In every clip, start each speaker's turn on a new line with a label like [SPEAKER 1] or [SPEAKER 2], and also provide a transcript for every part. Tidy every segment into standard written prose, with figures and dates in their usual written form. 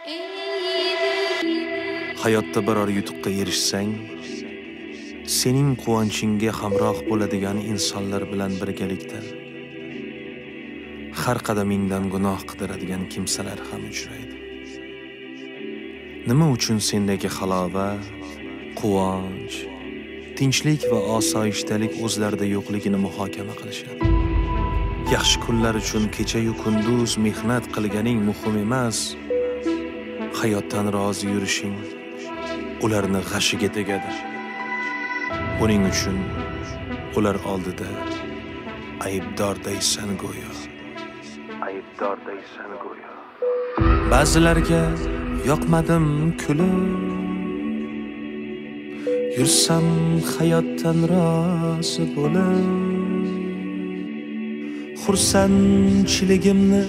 [SPEAKER 1] Hayotda biror yutuqqa erishsang, sening quvonchingga hamroh bo'ladigan insonlar bilan birgalikda har qadamingdan gunoh qidiradigan kimsalar ham uchraydi. Nima uchun sendagi halovat, quvonch, tinchlik va osoyishtalik o'zlarida yo'qligini muhokama qilishadi. Yaxshi kunlar uchun kecha-yu kunduz mehnat qilganing muhim emas, hayotdan rozi yurishing ularni g'ashiga tegadi. Buning uchun ular oldida aybdordaysan go'yo. Ba'zilarga yoqmadim kulib, yursam hayotdan rozi bo'lib, xursandchiligimni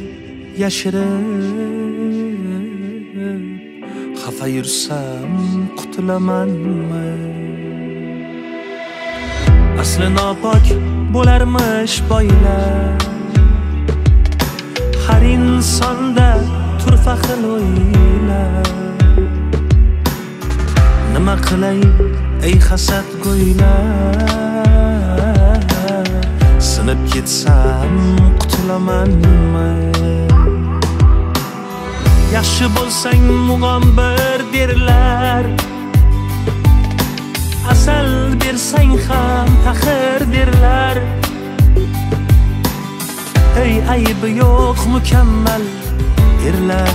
[SPEAKER 1] yashirib, xafa yursam qutulamanmi? Asli nopok bo'larmish boylar, har insonda turfa xil o'ylar. Nima qilay ey hasad go'ylar, sinib ketsam qutulamanmi? Yaxshi bo'lsang mug'ombir derlar, asal bersang ham taxir derlar. Ey aybi yo'q mukammal erlar,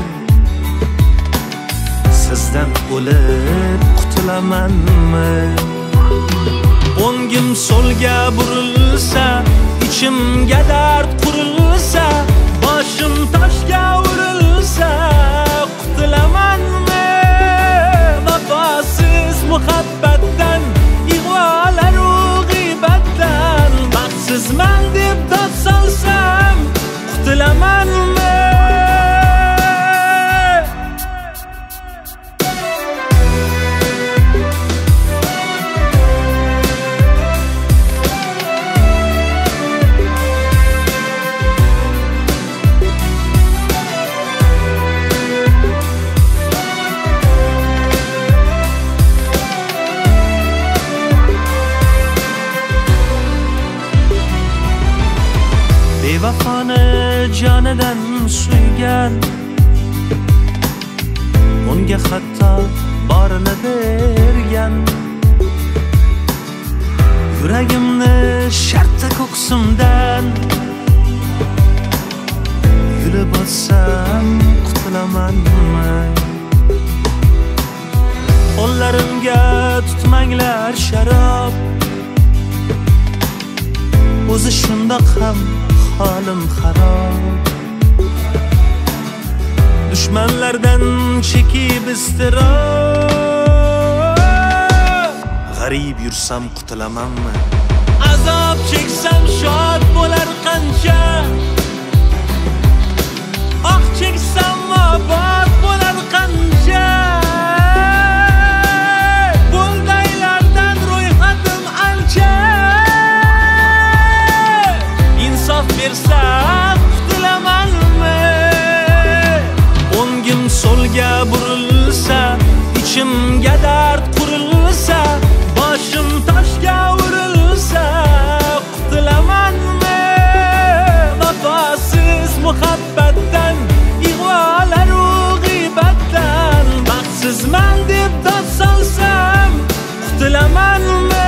[SPEAKER 1] sizdan o'lib qutulamanmi? O'ngim so'lga burilsa, ichimga dard qurilsa, boshim toshga urilsa, qutulamanmi? Vafosiz muhabbatdan, ig'volaru g'iybatdan, baxtsizman deb dod solsam, qutulamanmi? Bevafoni jonidan suygan, unga hatto borini bergan. Yuragimni shartta ko'ksimdan yulib o'tsam qutulamanmi? Qo'llarimga tutmanglar sharob, o'zi shundoq ham holim xarob. Dushmanlardan chekib iztirob, g'arib yursam qutulamanmi? Azob cheksam shod bo'lar qancha, oh cheksam obod bo'lar qancha. Bo'ldaylardan ro'yxatim ancha, insof bersam qutulamanmi? O'ngim so'lga burilsa, ichimga dard qurilsa, boshim toshga urilsa, qutulamanmi? Vafosiz muhabbatdan, ig'volaru g'iybatdan, baxtsizman deb dod solsam, qutulamanmi?